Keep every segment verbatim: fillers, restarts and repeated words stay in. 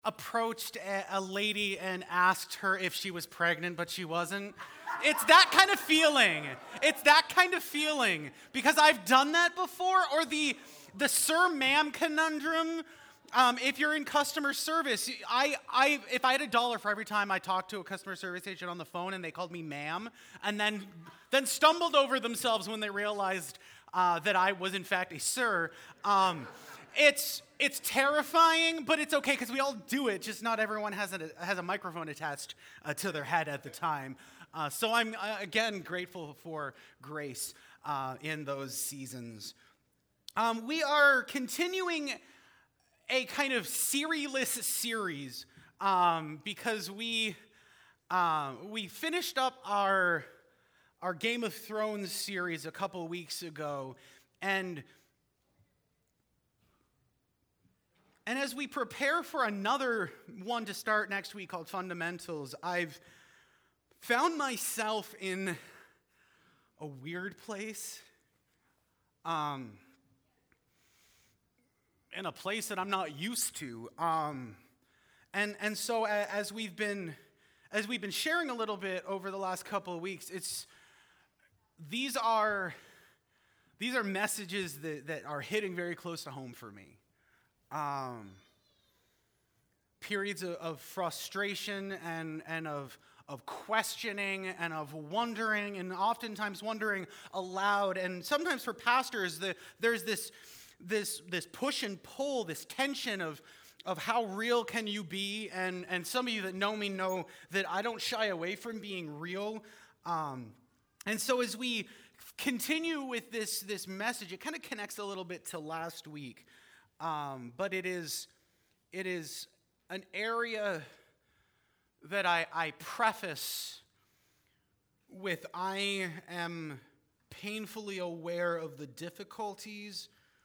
approached a, a lady and asked her if she was pregnant, but she wasn't. It's that kind of feeling. It's that kind of feeling. Because I've done that before. Or the the sir ma'am conundrum. Um, if you're in customer service, I, I if I had a dollar for every time I talked to a customer service agent on the phone and they called me ma'am, and then then stumbled over themselves when they realized uh, that I was in fact a sir, um, it's it's terrifying, but it's okay because we all do it. Just not everyone has a has a microphone attached uh, to their head at the time. Uh, so I'm uh, again grateful for grace uh, in those seasons. Um, we are continuing a kind of serialess series um, because we uh, we finished up our our Game of Thrones series a couple weeks ago, and and as we prepare for another one to start next week called Fundamentals, I've found myself in a weird place. Um. in a place that I'm not used to. Um, and and so as we've been as we've been sharing a little bit over the last couple of weeks, it's these are these are messages that, that are hitting very close to home for me. Um, periods of, of frustration and and of of questioning and of wondering, and oftentimes wondering aloud. And sometimes for pastors, the, there's this This this push and pull, this tension of of how real can you be, and and some of you that know me know that I don't shy away from being real, um, and so as we continue with this this message, it kind of connects a little bit to last week, um, but it is it is an area that I, I preface with I am painfully aware of the difficulties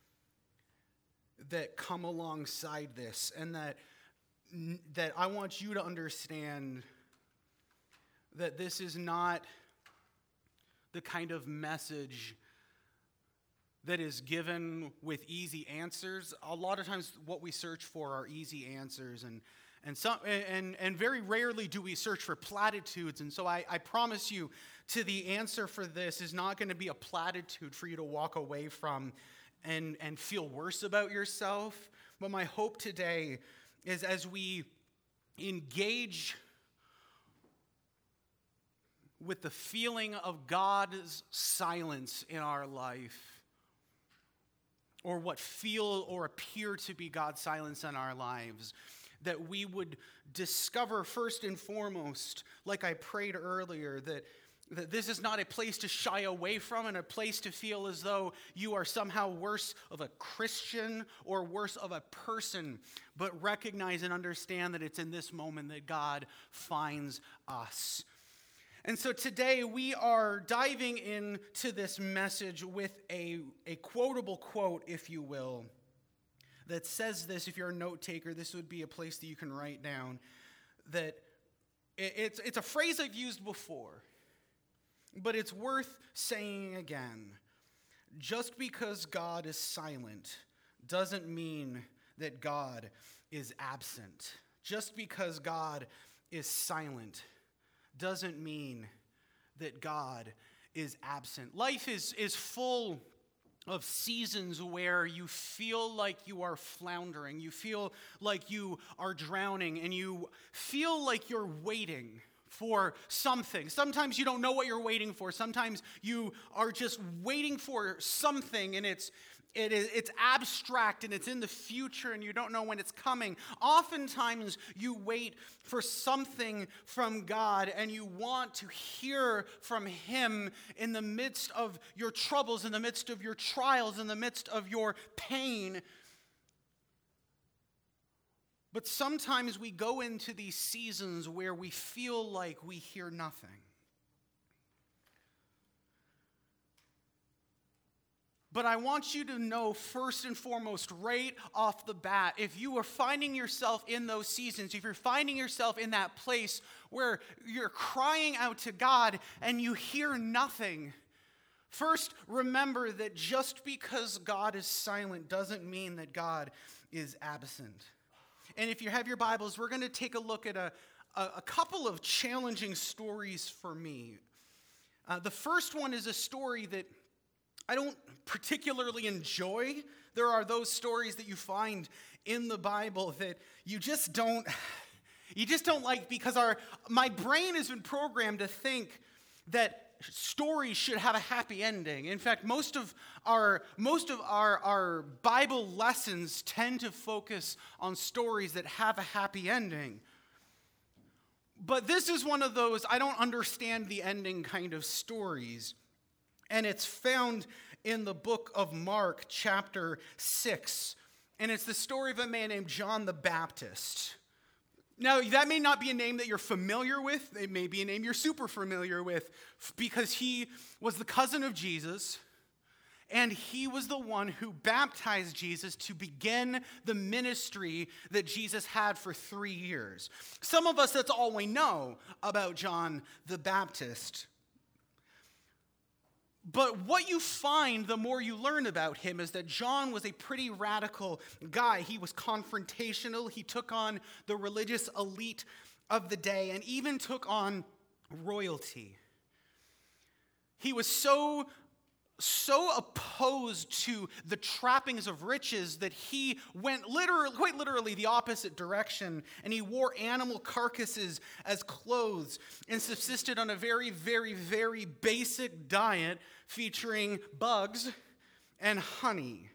that come alongside this, and that that I want you to understand that this is not the kind of message that is given with easy answers. A lot of times what we search for are easy answers, and and some and and very rarely do we search for platitudes. And so I, I promise you, to the answer for this is not going to be a platitude for you to walk away from and and feel worse about yourself. But my hope today is, as we engage with the feeling of God's silence in our life, or what feel or appear to be God's silence in our lives, that we would discover first and foremost, like I prayed earlier, that That this is not a place to shy away from, and a place to feel as though you are somehow worse of a Christian or worse of a person, but recognize and understand that it's in this moment that God finds us. And so today we are diving into this message with a, a quotable quote, if you will, that says this. If you're a note taker, this would be a place that you can write down. That it, it's, it's a phrase I've used before, but it's worth saying again. Just because God is silent doesn't mean that God is absent. Just because God is silent doesn't mean that God is absent. Life is, is full of seasons where you feel like you are floundering. You feel like you are drowning, and you feel like you're waiting for something. Sometimes you don't know what you're waiting for. Sometimes you are just waiting for something, and it's it is it's abstract, and it's in the future, and you don't know when it's coming. Oftentimes you wait for something from God, and you want to hear from Him in the midst of your troubles, in the midst of your trials, in the midst of your pain. But sometimes we go into these seasons where we feel like we hear nothing. But I want you to know first and foremost, right off the bat, if you are finding yourself in those seasons, if you're finding yourself in that place where you're crying out to God and you hear nothing, first remember that just because God is silent doesn't mean that God is absent. and if you have your Bibles, we're going to take a look at a, a, a couple of challenging stories for me. Uh, the first one is a story that I don't particularly enjoy. There are those stories that you find in the Bible that you just don't, you just don't like because our my brain has been programmed to think that stories should have a happy ending. In fact, most of our most of our, our Bible lessons tend to focus on stories that have a happy ending. But this is one of those I don't understand the ending kind of stories. And it's found in the book of Mark, chapter six. And it's the story of a man named John the Baptist. Now, that may not be a name that you're familiar with. It may be a name you're super familiar with because he was the cousin of Jesus, and he was the one who baptized Jesus to begin the ministry that Jesus had for three years. Some of us, that's all we know about John the Baptist. But what you find the more you learn about him is that John was a pretty radical guy. He was confrontational. He took on the religious elite of the day and even took on royalty. He was so, so opposed to the trappings of riches that he went literally, quite literally the opposite direction, and he wore animal carcasses as clothes and subsisted on a very, very, very basic diet featuring bugs and honey.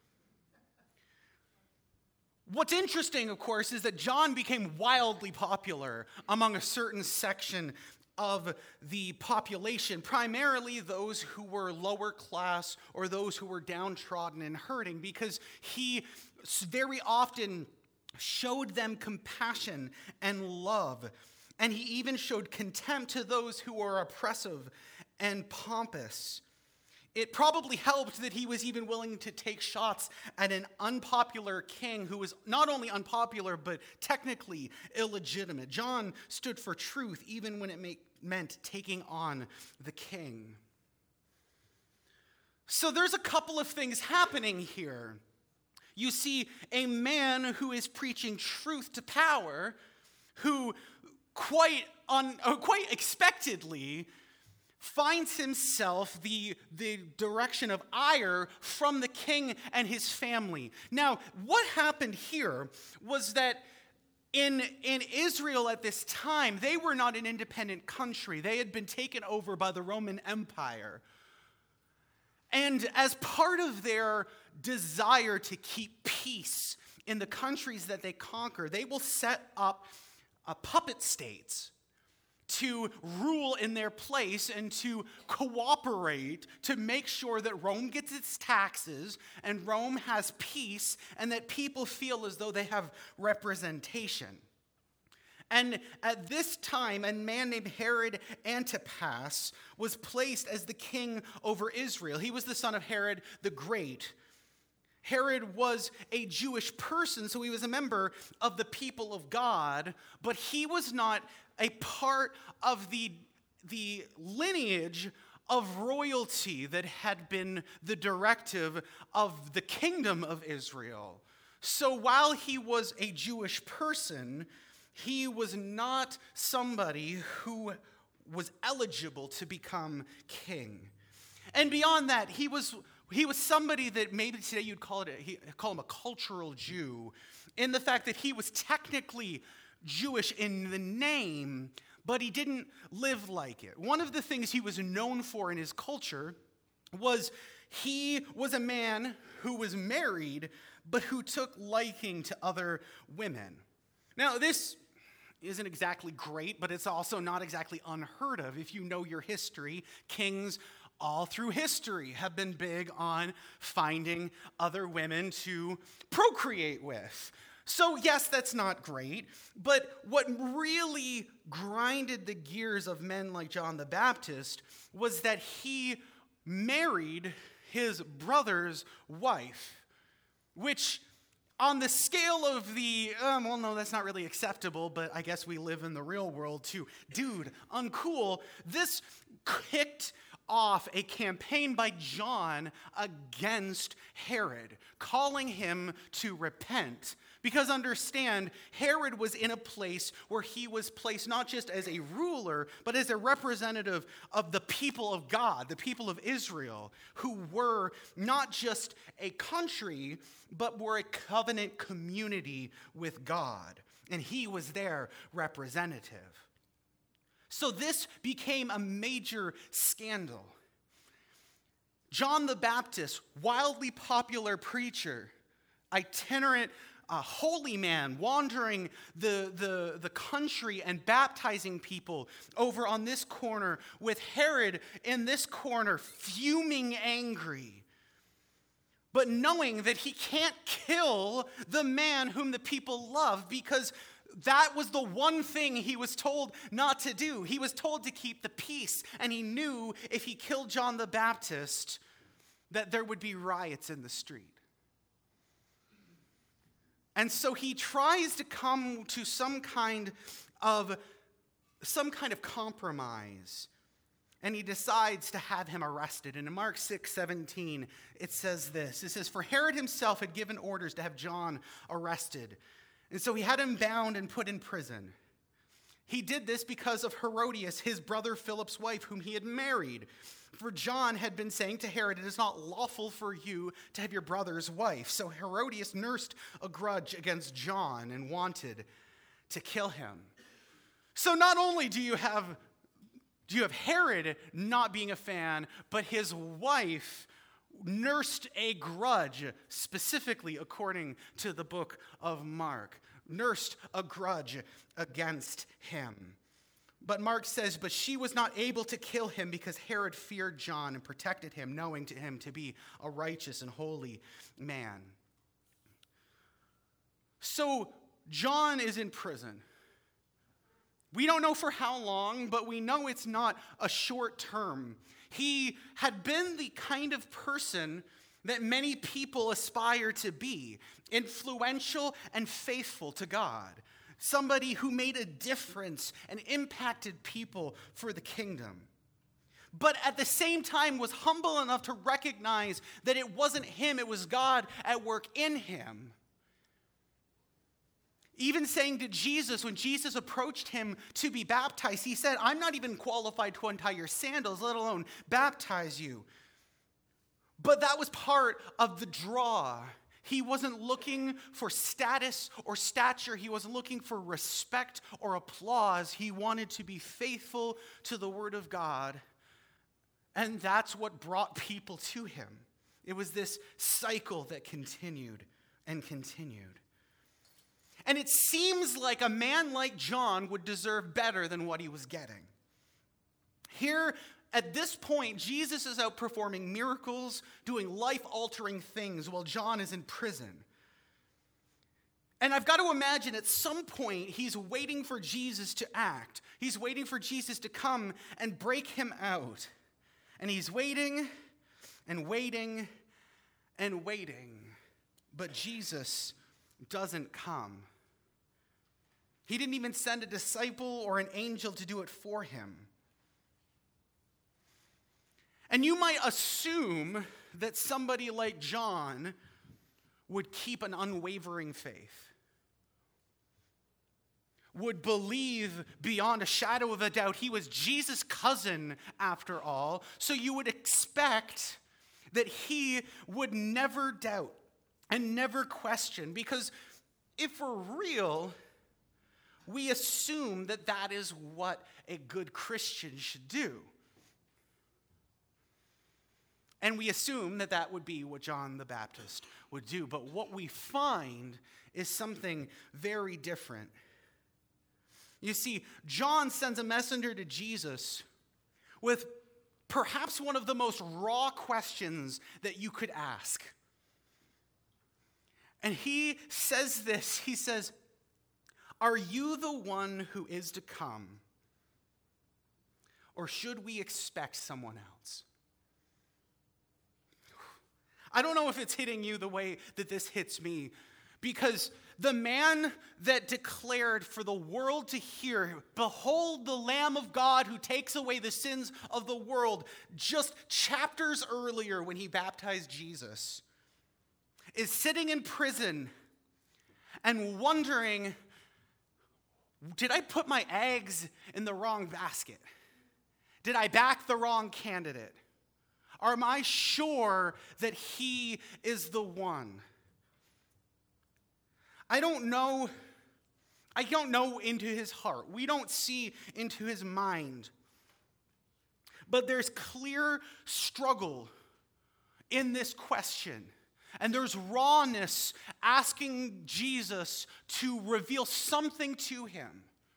What's interesting, of course, is that John became wildly popular among a certain section of the population, primarily those who were lower class or those who were downtrodden and hurting, because he very often showed them compassion and love, and he even showed contempt to those who were oppressive and pompous. It probably helped that he was even willing to take shots at an unpopular king who was not only unpopular, but technically illegitimate. John stood for truth even when it make, meant taking on the king. So there's a couple of things happening here. You see a man who is preaching truth to power, who quite, un, uh, quite expectedly finds himself the, the direction of ire from the king and his family. Now, what happened here was that in, in Israel at this time, they were not an independent country. They had been taken over by the Roman Empire. And as part of their desire to keep peace in the countries that they conquer, they will set up a puppet states to rule in their place and to cooperate to make sure that Rome gets its taxes and Rome has peace and that people feel as though they have representation. And at this time, a man named Herod Antipas was placed as the king over Israel. He was the son of Herod the Great. Herod was a Jewish person, so he was a member of the people of God, but he was not a part of the, the lineage of royalty that had been the directive of the kingdom of Israel. So while he was a Jewish person, he was not somebody who was eligible to become king. And beyond that, he was he was somebody that maybe today you'd call it a, he, call him a cultural Jew, in the fact that he was technically Jewish in the name, but he didn't live like it. One of the things he was known for in his culture was he was a man who was married, but who took liking to other women. Now, this isn't exactly great, but it's also not exactly unheard of. If you know your history, kings all through history have been big on finding other women to procreate with. So yes, that's not great, but what really grinded the gears of men like John the Baptist was that he married his brother's wife, which on the scale of the, um, well, no, that's not really acceptable, but I guess we live in the real world too. Dude, uncool. This kicked off a campaign by John against Herod, calling him to repent. Because understand, Herod was in a place where he was placed not just as a ruler, but as a representative of the people of God, the people of Israel, who were not just a country, but were a covenant community with God. And he was their representative. So this became a major scandal. John the Baptist, wildly popular preacher, itinerant a holy man wandering the, the, the country and baptizing people over on this corner, with Herod in this corner fuming angry, but knowing that he can't kill the man whom the people love, because that was the one thing he was told not to do. He was told to keep the peace, and he knew if he killed John the Baptist that there would be riots in the street. And so he tries to come to some kind of some kind of compromise, and he decides to have him arrested. And in Mark six seventeen, it says this. It says, "For Herod himself had given orders to have John arrested, and so he had him bound and put in prison. He did this because of Herodias, his brother Philip's wife, whom he had married. For John had been saying to Herod, 'It is not lawful for you to have your brother's wife.' So Herodias nursed a grudge against John and wanted to kill him." So not only do you have, do you have Herod not being a fan, but his wife nursed a grudge, specifically according to the book of Mark, nursed a grudge against him. But Mark says, "But she was not able to kill him because Herod feared John and protected him, knowing to him to be a righteous and holy man." So John is in prison. We don't know for how long, but we know it's not a short term. He had been the kind of person that many people aspire to be, influential and faithful to God. Somebody who made a difference and impacted people for the kingdom. But at the same time was humble enough to recognize that it wasn't him, it was God at work in him. Even saying to Jesus, when Jesus approached him to be baptized, he said, "I'm not even qualified to untie your sandals, let alone baptize you." But that was part of the draw. He wasn't looking for status or stature. He wasn't looking for respect or applause. He wanted to be faithful to the word of God. And that's what brought people to him. It was this cycle that continued and continued. And it seems like a man like John would deserve better than what he was getting. Here, at this point, Jesus is out performing miracles, doing life-altering things while John is in prison. And I've got to imagine at some point he's waiting for Jesus to act. He's waiting for Jesus to come and break him out. And he's waiting and waiting and waiting. But Jesus doesn't come. He didn't even send a disciple or an angel to do it for him. And you might assume that somebody like John would keep an unwavering faith, would believe beyond a shadow of a doubt he was Jesus' cousin after all, so you would expect that he would never doubt and never question, because if we're real, we assume that that is what a good Christian should do. And we assume that that would be what John the Baptist would do. But what we find is something very different. You see, John sends a messenger to Jesus with perhaps one of the most raw questions that you could ask. And he says this, he says, "Are you the one who is to come? Or should we expect someone else?" I don't know if it's hitting you the way that this hits me, because the man that declared for the world to hear, "Behold the Lamb of God who takes away the sins of the world," just chapters earlier when he baptized Jesus, is sitting in prison and wondering, did I put my eggs in the wrong basket? Did I back the wrong candidate? Or am I sure that he is the one? I don't know. I don't know into his heart. We don't see into his mind. But there's clear struggle in this question. And there's rawness asking Jesus to reveal something to him.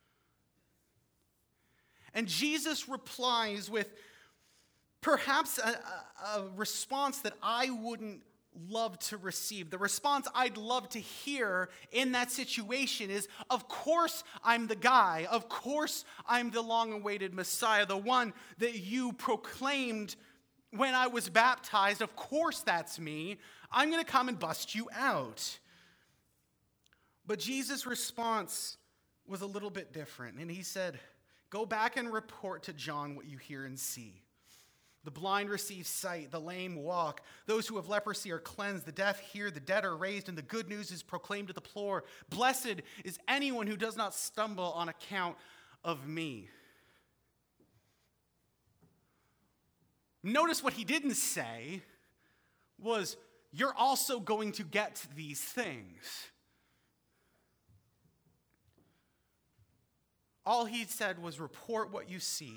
And Jesus replies with perhaps a, a, a response that I wouldn't love to receive. The response I'd love to hear in that situation is, of course I'm the guy. Of course I'm the long-awaited Messiah, the one that you proclaimed when I was baptized. Of course that's me. I'm going to come and bust you out. But Jesus' response was a little bit different. And he said, go back and report to John what you hear and see. The blind receive sight, the lame walk, those who have leprosy are cleansed, the deaf hear, the dead are raised, and the good news is proclaimed to the poor. Blessed is anyone who does not stumble on account of me. Notice what he didn't say was, you're also going to get these things. All he said was, report what you see.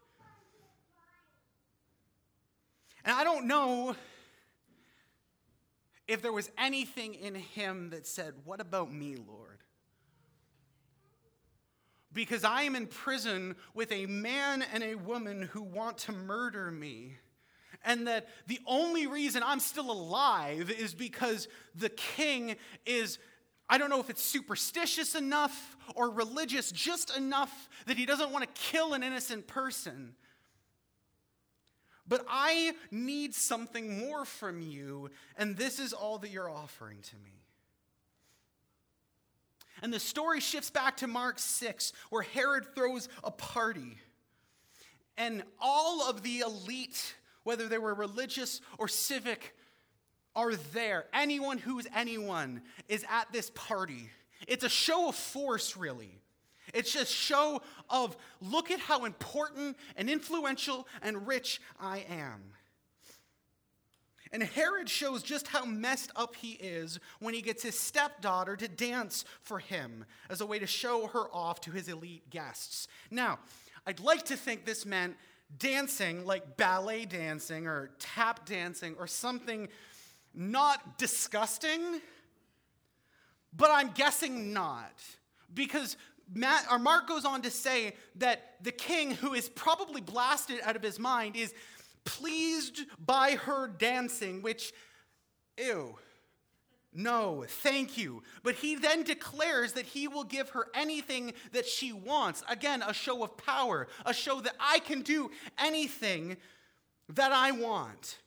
And I don't know if there was anything in him that said, what about me, Lord? Because I am in prison with a man and a woman who want to murder me. And that the only reason I'm still alive is because the king is, I don't know if it's superstitious enough or religious just enough that he doesn't want to kill an innocent person. But I need something more from you, and this is all that you're offering to me. And the story shifts back to Mark six, where Herod throws a party. And all of the elite, whether they were religious or civic, are there. Anyone who's anyone is at this party. It's a show of force, really. It's just a show of, look at how important and influential and rich I am. And Herod shows just how messed up he is when he gets his stepdaughter to dance for him as a way to show her off to his elite guests. Now, I'd like to think this meant dancing like ballet dancing or tap dancing or something not disgusting, but I'm guessing not. Because Matt, or Mark goes on to say that the king, who is probably blasted out of his mind, is pleased by her dancing, which, ew, no, thank you. But he then declares that he will give her anything that she wants. Again, a show of power, a show that I can do anything that I want.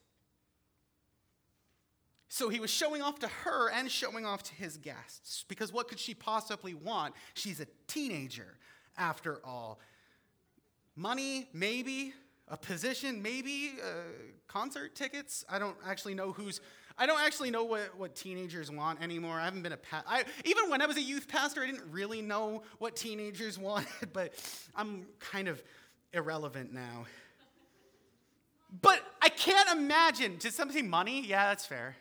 So he was showing off to her and showing off to his guests. Because what could she possibly want? She's a teenager, after all. Money, maybe. A position, maybe. Uh, concert tickets. I don't actually know who's... I don't actually know what, what teenagers want anymore. I haven't been a... Pa- I, even when I was a youth pastor, I didn't really know what teenagers wanted. But I'm kind of irrelevant now. But I can't imagine... Did somebody say money? Yeah, that's fair.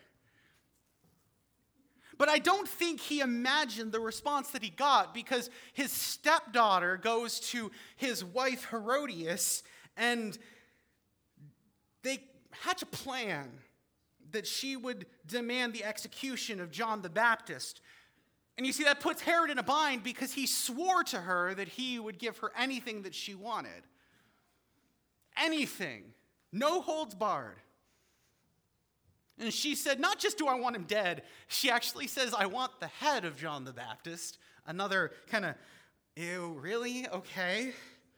But I don't think he imagined the response that he got, because his stepdaughter goes to his wife Herodias, and they hatch a plan that she would demand the execution of John the Baptist. And you see, that puts Herod in a bind, because he swore to her that he would give her anything that she wanted. Anything. No holds barred. And she said, not just do I want him dead, she actually says, I want the head of John the Baptist. Another kind of, ew, really? Okay.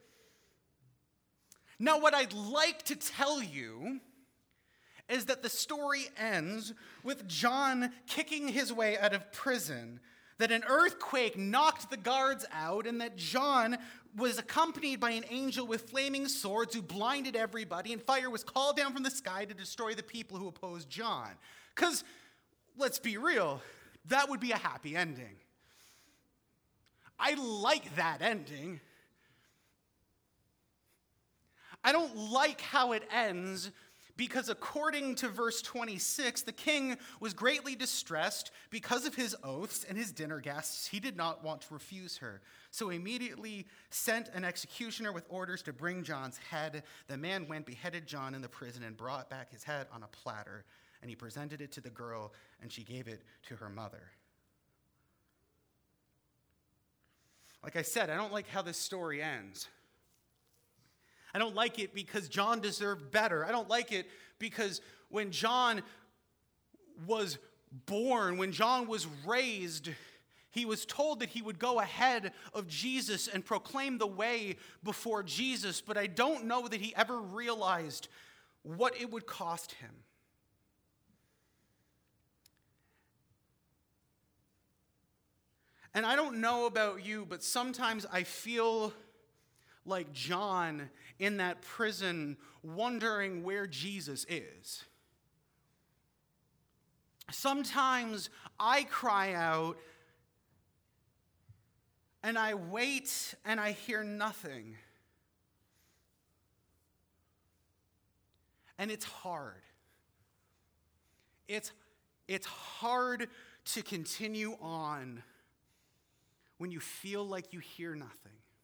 Now, what I'd like to tell you is that the story ends with John kicking his way out of prison, that an earthquake knocked the guards out, and that John was accompanied by an angel with flaming swords who blinded everybody, and fire was called down from the sky to destroy the people who opposed John. Because, let's be real, that would be a happy ending. I like that ending. I don't like how it ends because according to verse twenty-six, the king was greatly distressed because of his oaths and his dinner guests. He did not want to refuse her. So he immediately sent an executioner with orders to bring John's head. The man went, beheaded John in the prison, and brought back his head on a platter. And he presented it to the girl, and she gave it to her mother. Like I said, I don't like how this story ends. I don't like it because John deserved better. I don't like it because when John was born, when John was raised, he was told that he would go ahead of Jesus and proclaim the way before Jesus, but I don't know that he ever realized what it would cost him. And I don't know about you, but sometimes I feel like John in that prison wondering where Jesus is. Sometimes I cry out and I wait and I hear nothing. And it's hard. It's, it's hard to continue on when you feel like you hear nothing.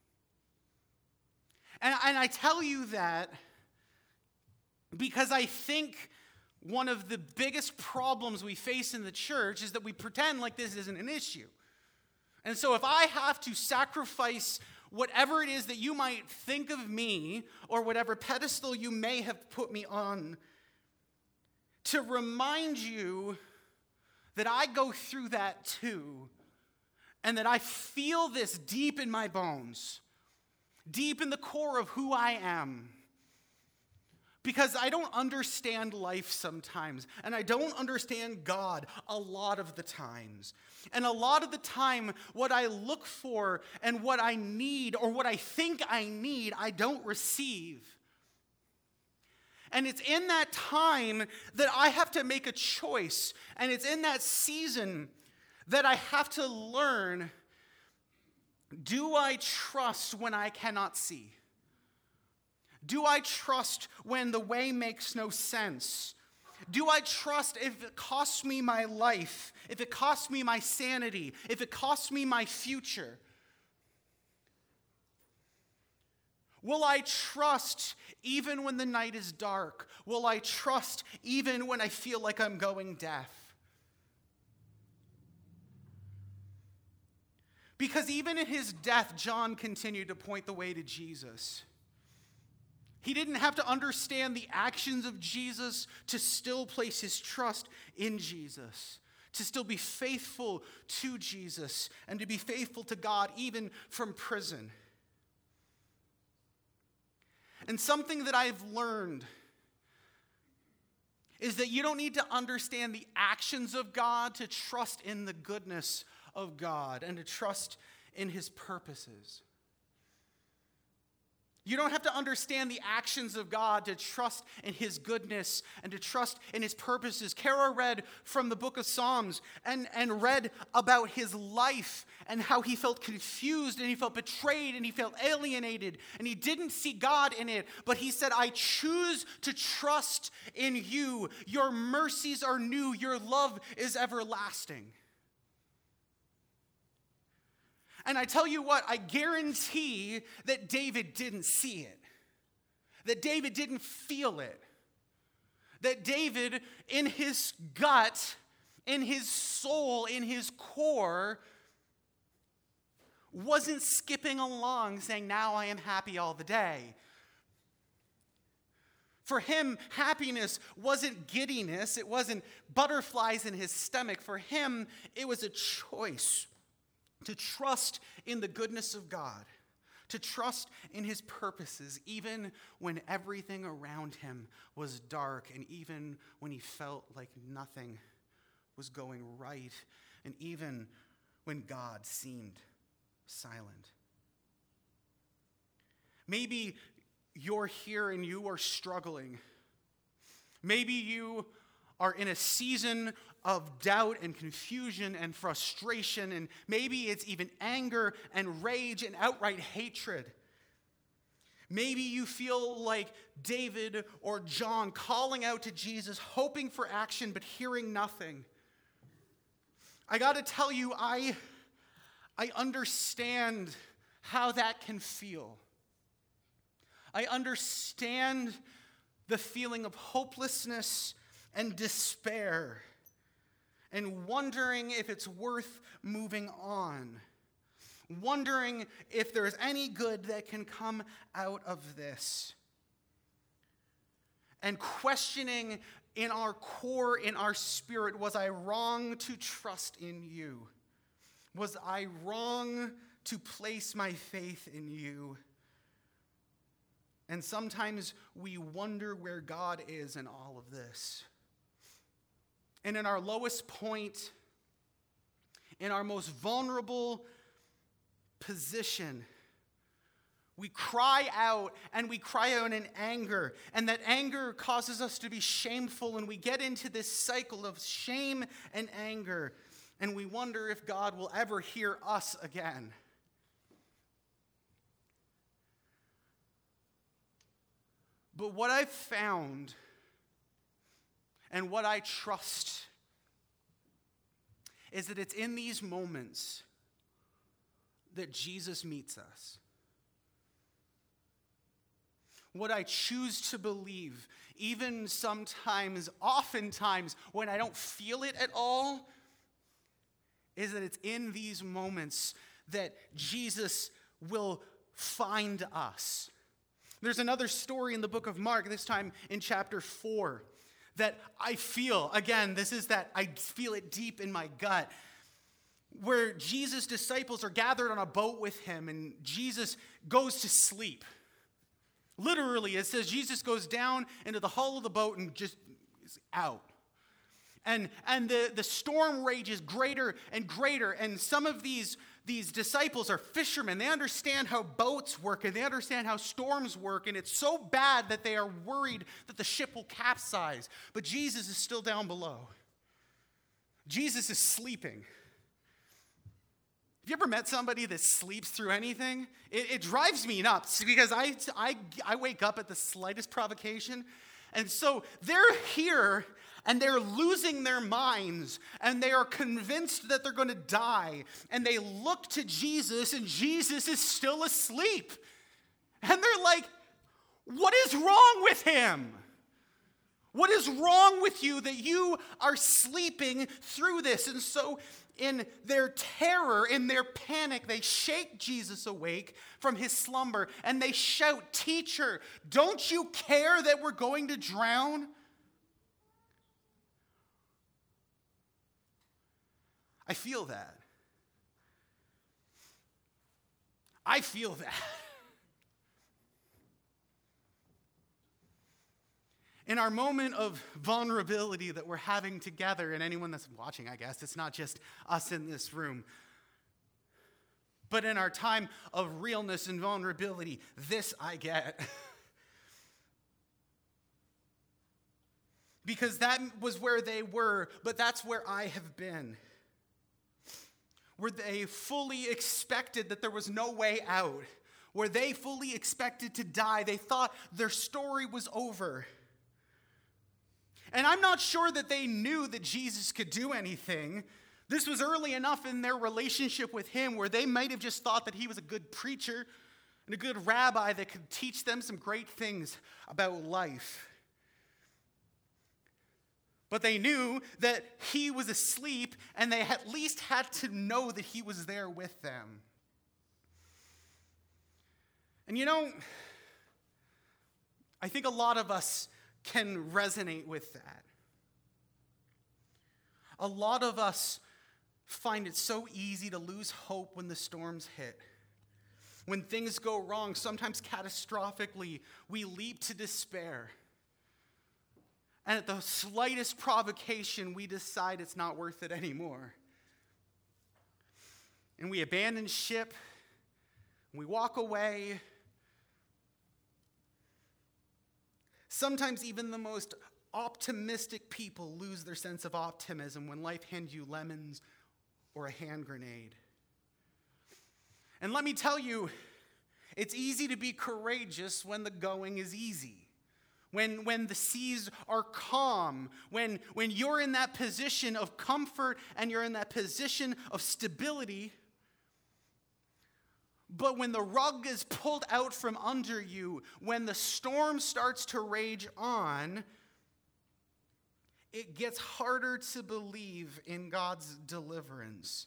And, and I tell you that because I think one of the biggest problems we face in the church is that we pretend like this isn't an issue. And so if I have to sacrifice whatever it is that you might think of me or whatever pedestal you may have put me on to remind you that I go through that too, and that I feel this deep in my bones, deep in the core of who I am. Because I don't understand life sometimes, and I don't understand God a lot of the times. And a lot of the time, what I look for and what I need, or what I think I need, I don't receive. And it's in that time that I have to make a choice, and it's in that season that I have to learn, do I trust when I cannot see? Do I trust when the way makes no sense? Do I trust if it costs me my life, if it costs me my sanity, if it costs me my future? Will I trust even when the night is dark? Will I trust even when I feel like I'm going deaf? Because even in his death, John continued to point the way to Jesus. He didn't have to understand the actions of Jesus to still place his trust in Jesus, to still be faithful to Jesus, and to be faithful to God even from prison. And something that I've learned is that you don't need to understand the actions of God to trust in the goodness of God and to trust in his purposes. You don't have to understand the actions of God to trust in his goodness and to trust in his purposes. Kara read from the book of Psalms and, and read about his life and how he felt confused and he felt betrayed and he felt alienated and he didn't see God in it. But he said, I choose to trust in you. Your mercies are new. Your love is everlasting. And I tell you what, I guarantee that David didn't see it. That David didn't feel it. That David, in his gut, in his soul, in his core, wasn't skipping along saying, now I am happy all the day. For him, happiness wasn't giddiness. It wasn't butterflies in his stomach. For him, it was a choice. To trust in the goodness of God, to trust in his purposes, even when everything around him was dark, and even when he felt like nothing was going right, and even when God seemed silent. Maybe you're here and you are struggling. Maybe you are in a season of doubt and confusion and frustration, and maybe it's even anger and rage and outright hatred. Maybe you feel like David or John calling out to Jesus, hoping for action but hearing nothing. I got to tell you, I, I understand how that can feel. I understand the feeling of hopelessness and despair and wondering if it's worth moving on, wondering if there's any good that can come out of this, and questioning in our core, in our spirit, was I wrong to trust in you? Was I wrong to place my faith in you? And sometimes we wonder where God is in all of this. And in our lowest point, in our most vulnerable position, we cry out, and we cry out in anger. And that anger causes us to be shameful, and we get into this cycle of shame and anger. And we wonder if God will ever hear us again. But what I've found and what I trust is that it's in these moments that Jesus meets us. What I choose to believe, even sometimes, oftentimes, when I don't feel it at all, is that it's in these moments that Jesus will find us. There's another story in the book of Mark, this time in chapter four, that I feel, again, this is that I feel it deep in my gut, where Jesus' disciples are gathered on a boat with him, and Jesus goes to sleep. Literally, it says Jesus goes down into the hull of the boat and just is out. And, and the, the storm rages greater and greater, and some of these These disciples are fishermen. They understand how boats work, and they understand how storms work, and it's so bad that they are worried that the ship will capsize. But Jesus is still down below. Jesus is sleeping. Have you ever met somebody that sleeps through anything? It, it drives me nuts because I, I, I wake up at the slightest provocation. And so they're here, and they're losing their minds, and they are convinced that they're going to die. And they look to Jesus, and Jesus is still asleep. And they're like, what is wrong with him? What is wrong with you that you are sleeping through this? And so in their terror, in their panic, they shake Jesus awake from his slumber, and they shout, "Teacher, don't you care that we're going to drown?" I feel that. I feel that. In our moment of vulnerability that we're having together, and anyone that's watching, I guess, it's not just us in this room, but in our time of realness and vulnerability, this I get. Because that was where they were, but that's where I have been. Where they fully expected that there was no way out. Where they fully expected to die. They thought their story was over. And I'm not sure that they knew that Jesus could do anything. This was early enough in their relationship with him where they might have just thought that he was a good preacher and a good rabbi that could teach them some great things about life. But they knew that he was asleep, and they at least had to know that he was there with them. And you know, I think a lot of us can resonate with that. A lot of us find it so easy to lose hope when the storms hit. When things go wrong, sometimes catastrophically, we leap to despair. And at the slightest provocation, we decide it's not worth it anymore. And we abandon ship, we walk away. Sometimes even the most Optimistic people lose their sense of optimism when life hands you lemons or a hand grenade. And let me tell you, it's easy to be courageous when the going is easy. When, when the seas are calm, when, when you're in that position of comfort and you're in that position of stability. But when the rug is pulled out from under you, when the storm starts to rage on, it gets harder to believe in God's deliverance.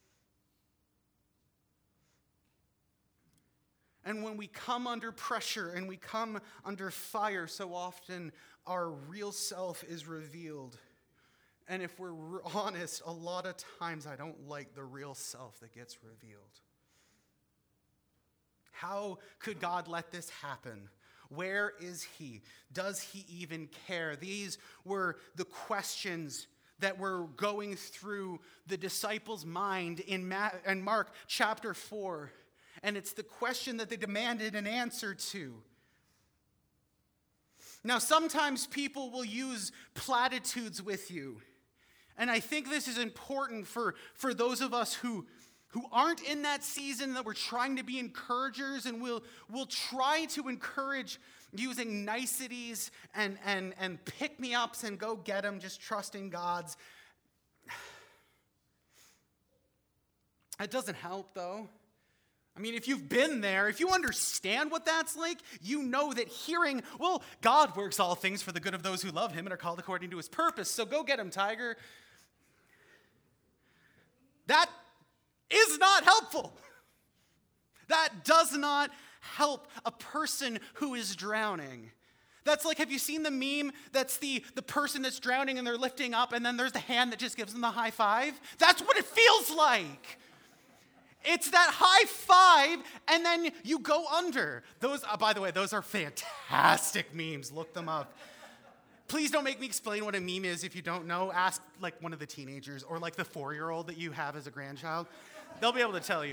And when we come under pressure and we come under fire, so often our real self is revealed. And if we're honest, a lot of times I don't like the real self that gets revealed. How could God let this happen? Where is he? Does he even care? These were the questions that were going through the disciples' mind in Mark chapter four. And it's the question that they demanded an answer to. Now, sometimes people will use platitudes with you. And I think this is important for, for those of us who, who aren't in that season, that we're trying to be encouragers, and we'll, we'll try to encourage using niceties and, and, and pick-me-ups and go get them, just trusting God's. It doesn't help, though. I mean, if you've been there, if you understand what that's like, you know that hearing, well, God works all things for the good of those who love him and are called according to his purpose, so go get him, Tiger. That is not helpful. That does not help a person who is drowning. That's like, have you seen the meme that's the, the person that's drowning and they're lifting up and then there's the hand that just gives them the high five? That's what it feels like. It's that high five, and then you go under. Those, uh, by the way, those are fantastic memes. Look them up. Please don't make me explain what a meme is if you don't know. Ask like one of the teenagers or like the four-year-old that you have as a grandchild. They'll be able to tell you.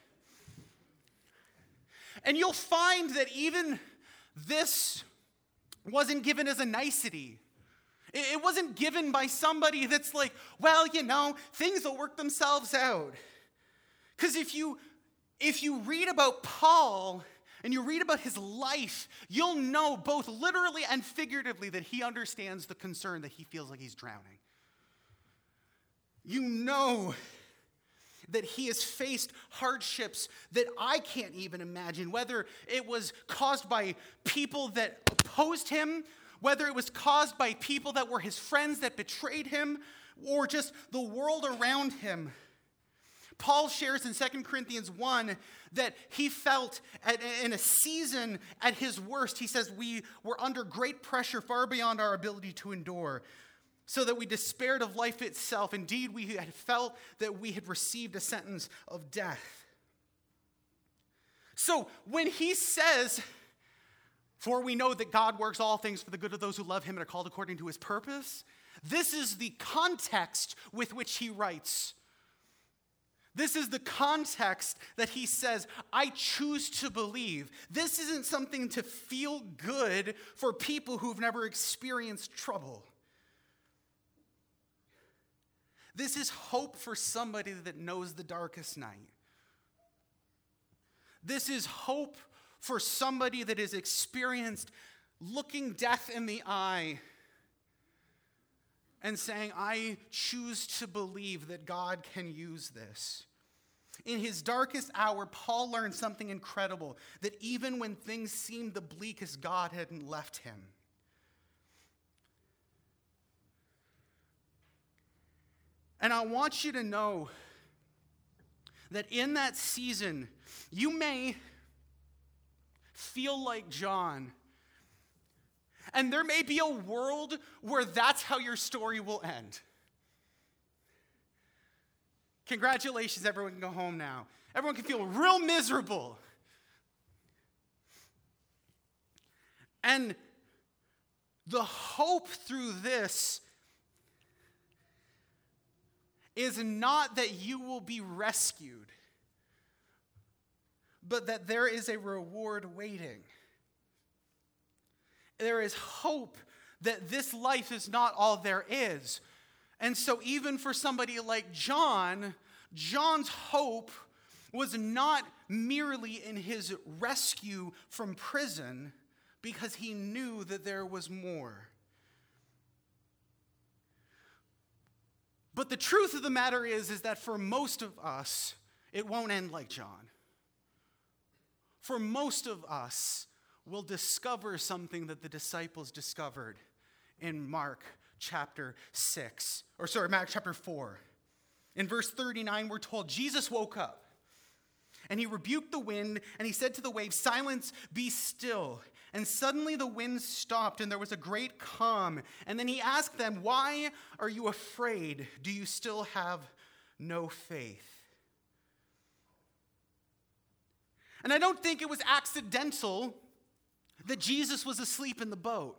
And you'll find that even this wasn't given as a nicety. It wasn't given by somebody that's like, well, you know, things will work themselves out. Because if you, if you read about Paul and you read about his life, you'll know both literally and figuratively that he understands the concern that he feels like he's drowning. You know that he has faced hardships that I can't even imagine, whether it was caused by people that opposed him, whether it was caused by people that were his friends that betrayed him, or just the world around him. Paul shares in Second Corinthians one that he felt at, in a season at his worst. He says, we were under great pressure far beyond our ability to endure, so that we despaired of life itself. Indeed, we had felt that we had received a sentence of death. So when he says, for we know that God works all things for the good of those who love him and are called according to his purpose, this is the context with which he writes. This is the context that he says, I choose to believe. This isn't something to feel good for people who've never experienced trouble. This is hope for somebody that knows the darkest night. This is hope for somebody that has experienced looking death in the eye and saying, I choose to believe that God can use this. In his darkest hour, Paul learned something incredible, that even when things seemed the bleakest, God hadn't left him. And I want you to know that in that season, you may feel like John. And there may be a world where that's how your story will end. Congratulations, everyone can go home now. Everyone can feel real miserable. And the hope through this is not that you will be rescued, but that there is a reward waiting. There is hope that this life is not all there is. And so even for somebody like John, John's hope was not merely in his rescue from prison, because he knew that there was more. But the truth of the matter is, is that for most of us, it won't end like John. For most of us, we'll discover something that the disciples discovered in Mark chapter six, or sorry, Mark chapter four. In verse thirty-nine, we're told, Jesus woke up, and he rebuked the wind, and he said to the waves, "Silence, be still." And suddenly the wind stopped, and there was a great calm. And then he asked them, "Why are you afraid? Do you still have no faith?" And I don't think it was accidental that Jesus was asleep in the boat.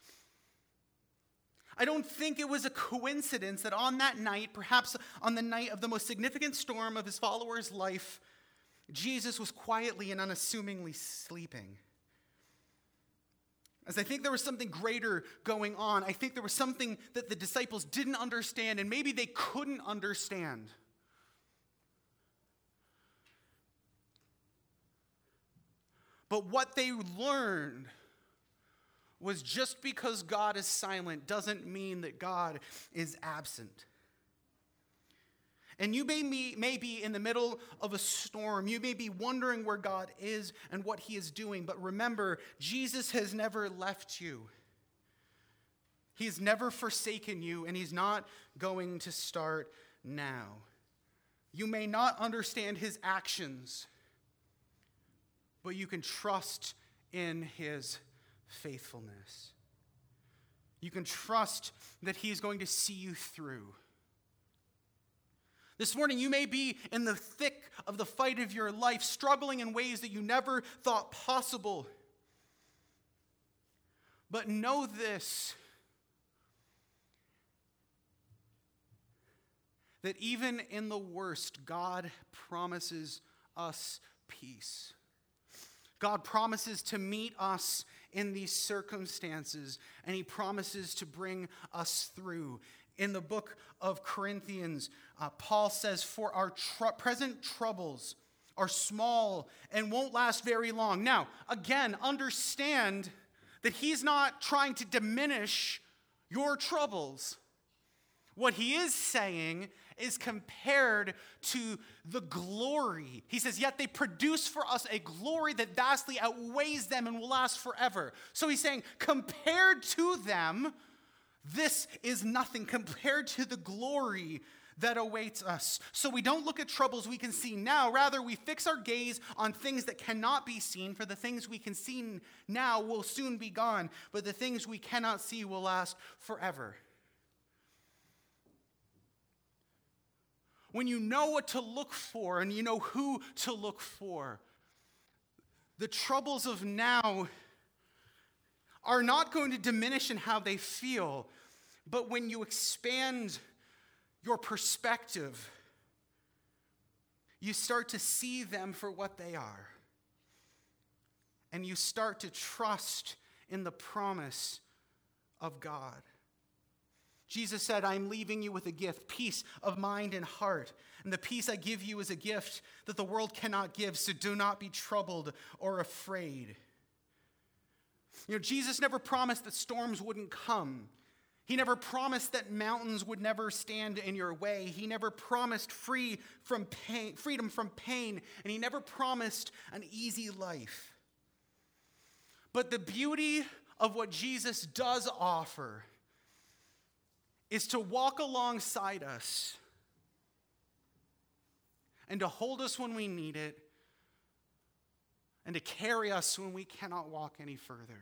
I don't think it was a coincidence that on that night, perhaps on the night of the most significant storm of his followers' life, Jesus was quietly and unassumingly sleeping. As I think there was something greater going on. I think there was something that the disciples didn't understand, and maybe they couldn't understand. But what they learned was just because God is silent doesn't mean that God is absent. And you may be, may be in the middle of a storm. You may be wondering where God is and what he is doing. But remember, Jesus has never left you. He's never forsaken you, and he's not going to start now. You may not understand his actions, but you can trust in his faithfulness. You can trust that he's going to see you through. This morning, you may be in the thick of the fight of your life, struggling in ways that you never thought possible. But know this, that even in the worst, God promises us peace. God promises to meet us in these circumstances, and he promises to bring us through. In the book of Corinthians, uh, Paul says, "For our tr- present troubles are small and won't last very long." Now, again, understand that he's not trying to diminish your troubles. What he is saying is compared to the glory. He says, yet they produce for us a glory that vastly outweighs them and will last forever. So he's saying, compared to them, this is nothing compared to the glory that awaits us. So we don't look at troubles we can see now. Rather, we fix our gaze on things that cannot be seen, for the things we can see now will soon be gone, but the things we cannot see will last forever. When you know what to look for and you know who to look for, the troubles of now are not going to diminish in how they feel, but when you expand your perspective, you start to see them for what they are. And you start to trust in the promise of God. Jesus said, "I'm leaving you with a gift, peace of mind and heart. And the peace I give you is a gift that the world cannot give, so do not be troubled or afraid." You know, Jesus never promised that storms wouldn't come. He never promised that mountains would never stand in your way. He never promised free from pain, freedom from pain, and he never promised an easy life. But the beauty of what Jesus does offer is to walk alongside us and to hold us when we need it and to carry us when we cannot walk any further.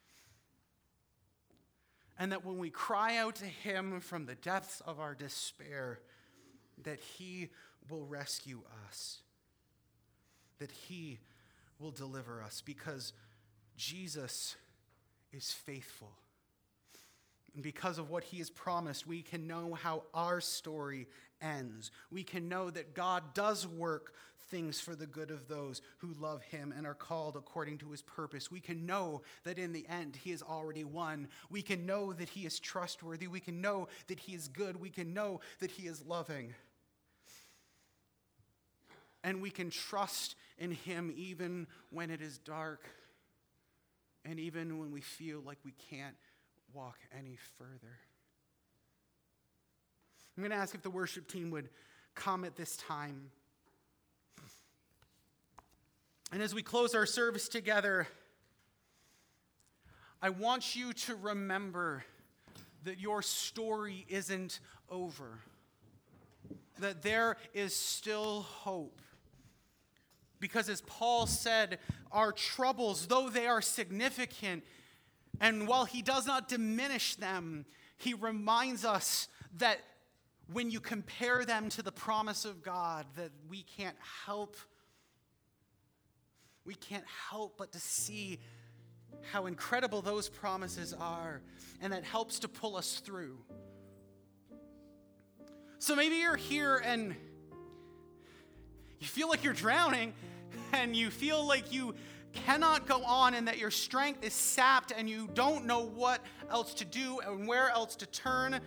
And that when we cry out to him from the depths of our despair, that he will rescue us, that he will deliver us, because Jesus is faithful. And because of what he has promised, we can know how our story ends. We can know that God does work things for the good of those who love him and are called according to his purpose. We can know that in the end he has already won. We can know that he is trustworthy. We can know that he is good. We can know that he is loving. And we can trust in him even when it is dark and even when we feel like we can't walk any further. I'm going to ask if the worship team would come at this time. And as we close our service together, I want you to remember that your story isn't over, that there is still hope. Because as Paul said, our troubles, though they are significant, and while he does not diminish them, he reminds us that when you compare them to the promise of God, that we can't help, we can't help but to see how incredible those promises are, and that helps to pull us through. So maybe you're here and you feel like you're drowning, and you feel like you cannot go on, and that your strength is sapped, and you don't know what else to do and where else to turn.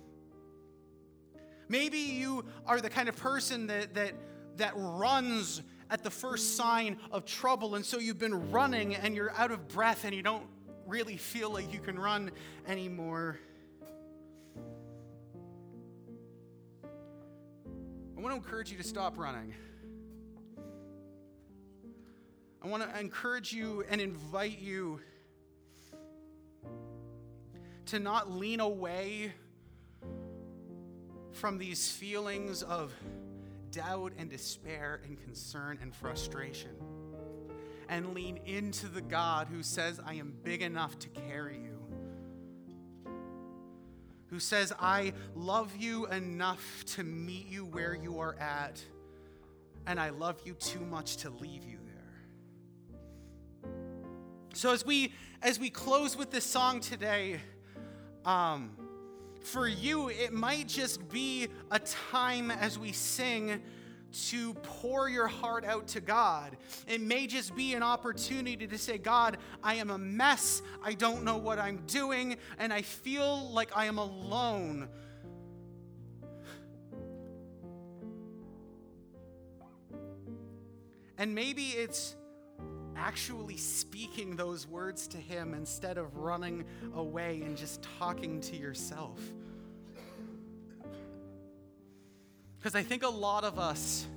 Maybe you are the kind of person that that that runs at the first sign of trouble, and so you've been running and you're out of breath and you don't really feel like you can run anymore. I want to encourage you to stop running. I want to encourage you and invite you to not lean away from these feelings of doubt and despair and concern and frustration, and lean into the God who says, I am big enough to carry you, who says, I love you enough to meet you where you are at, and I love you too much to leave you there. So as we as we close with this song today, um, for you, it might just be a time as we sing to pour your heart out to God. It may just be an opportunity to say, God, I am a mess. I don't know what I'm doing, and I feel like I am alone. And maybe it's actually speaking those words to him instead of running away and just talking to yourself. Because I think a lot of us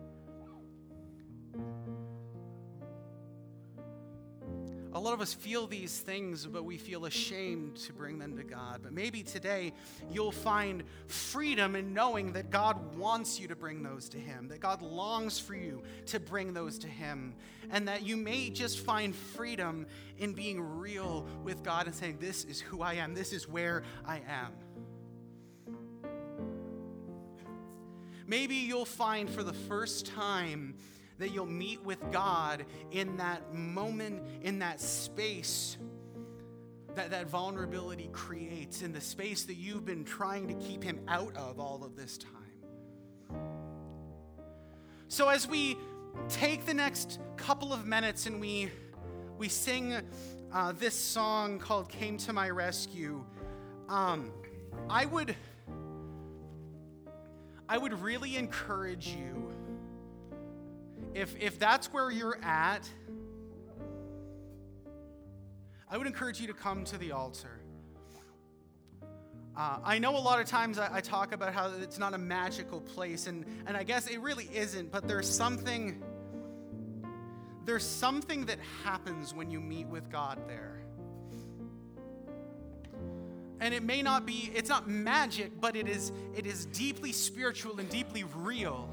a lot of us feel these things, but we feel ashamed to bring them to God. But maybe today you'll find freedom in knowing that God wants you to bring those to him, that God longs for you to bring those to him, and that you may just find freedom in being real with God and saying, this is who I am, this is where I am. Maybe you'll find for the first time that you'll meet with God in that moment, in that space that that vulnerability creates, in the space that you've been trying to keep him out of all of this time. So as we take the next couple of minutes and we we sing uh, this song called Came to My Rescue, um, I would I would really encourage you, If if that's where you're at, I would encourage you to come to the altar. Uh, I know a lot of times I, I talk about how it's not a magical place, and, and I guess it really isn't, but there's something, there's something that happens when you meet with God there. And it may not be, it's not magic, but it is it is deeply spiritual and deeply real.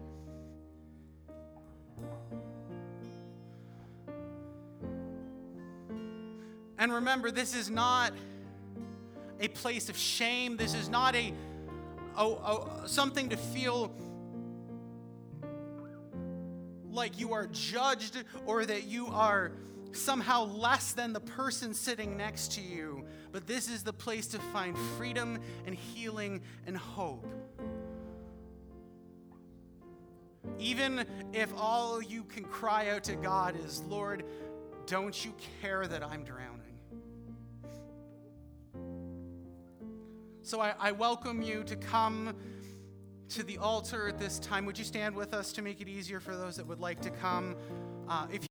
And remember, this is not a place of shame. This is not a, a, a something to feel like you are judged or that you are somehow less than the person sitting next to you. but this is the place to find freedom and healing and hope. Even if all you can cry out to God is, Lord, don't you care that I'm drowning? So I, I welcome you to come to the altar at this time. Would you stand with us to make it easier for those that would like to come? Uh, if